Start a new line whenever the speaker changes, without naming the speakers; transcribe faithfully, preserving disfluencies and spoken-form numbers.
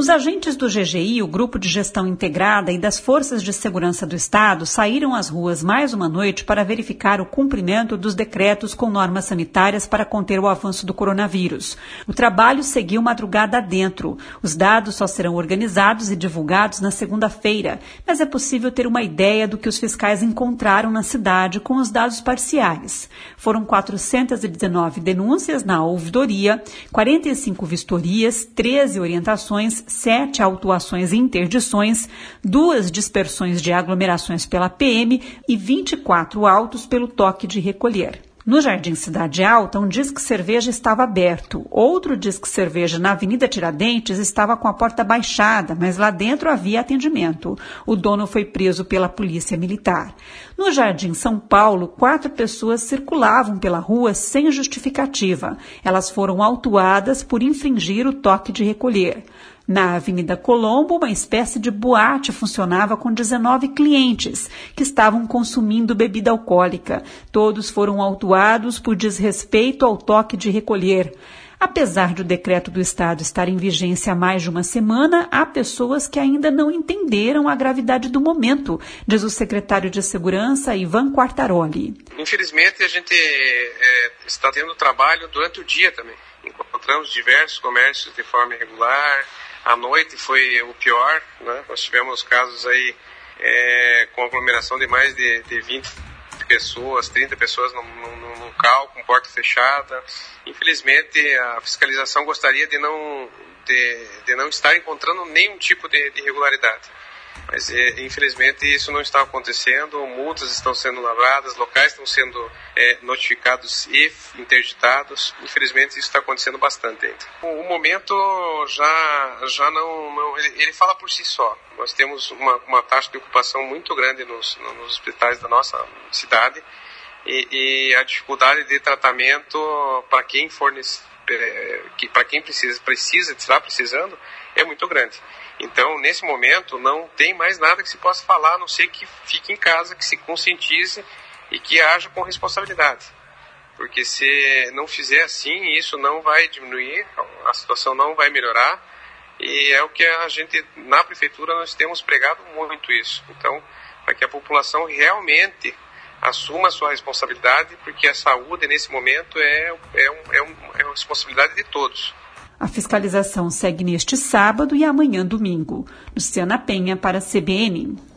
Os agentes do G G I, o Grupo de Gestão Integrada, e das Forças de Segurança do Estado saíram às ruas mais uma noite para verificar o cumprimento dos decretos com normas sanitárias para conter o avanço do coronavírus. O trabalho seguiu madrugada adentro. Os dados só serão organizados e divulgados na segunda-feira, mas é possível ter uma ideia do que os fiscais encontraram na cidade com os dados parciais. Foram quatrocentas e dezenove denúncias na ouvidoria, quarenta e cinco vistorias, treze orientações, sete autuações e interdições, duas dispersões de aglomerações pela P M e vinte e quatro autos pelo toque de recolher. No Jardim Cidade Alta, um Disque Cerveja estava aberto. Outro Disque Cerveja na Avenida Tiradentes estava com a porta baixada, mas lá dentro havia atendimento. O dono foi preso pela Polícia Militar. No Jardim São Paulo, quatro pessoas circulavam pela rua sem justificativa. Elas foram autuadas por infringir o toque de recolher. Na Avenida Colombo, uma espécie de boate funcionava com dezenove clientes que estavam consumindo bebida alcoólica. Todos foram autuados por desrespeito ao toque de recolher. Apesar do decreto do Estado estar em vigência há mais de uma semana, há pessoas que ainda não entenderam a gravidade do momento, diz o secretário de Segurança, Ivan Quartaroli.
Infelizmente, a gente é, está tendo trabalho durante o dia também. Encontramos diversos comércios de forma irregular. À noite foi o pior, né? Nós tivemos casos aí é, com aglomeração de mais de, de vinte pessoas, trinta pessoas no, no, no local, com porta fechada. Infelizmente, a fiscalização gostaria de não, de, de não estar encontrando nenhum tipo de, de irregularidade. Mas, é, infelizmente, isso não está acontecendo, multas estão sendo lavradas, locais estão sendo é, notificados e interditados. Infelizmente, isso está acontecendo bastante ainda. O, o momento já, já não... não ele, ele fala por si só. Nós temos uma, uma taxa de ocupação muito grande nos, nos hospitais da nossa cidade e, e a dificuldade de tratamento para quem fornece, é, que, para quem precisa, precisa, está precisando, é muito grande. Então, nesse momento, não tem mais nada que se possa falar, a não ser que fique em casa, que se conscientize e que haja com responsabilidade. Porque se não fizer assim, isso não vai diminuir, a situação não vai melhorar. E é o que a gente, na prefeitura, nós temos pregado muito isso. Então, para que a população realmente assuma a sua responsabilidade, porque a saúde, nesse momento, é, é, um, é, um, é uma responsabilidade de todos.
A fiscalização segue neste sábado e amanhã domingo. Luciana Penha para a C B N.